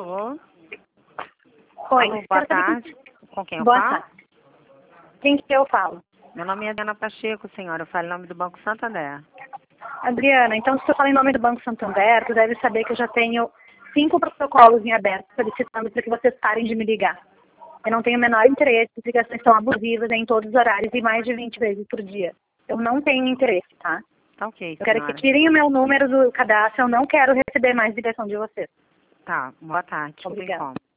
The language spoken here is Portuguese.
Alô? Oi. Alô, boa tarde. Com quem eu Boa falo? tarde. Quem que eu falo? Meu nome é Diana Pacheco, senhora. Eu falo em nome do Banco Santander. Adriana, então se eu falo em nome do Banco Santander, tu deve saber que eu já tenho 5 protocolos em aberto solicitando para que vocês parem de me ligar. Eu não tenho o menor interesse, as ligações são abusivas em todos os horários e mais de 20 vezes por dia. Eu não tenho interesse, tá? Tá ok, Eu quero que senhora. tirem o meu número do cadastro, eu não quero receber mais ligação de vocês. Tá, boa tarde. Não tem Obrigada. como.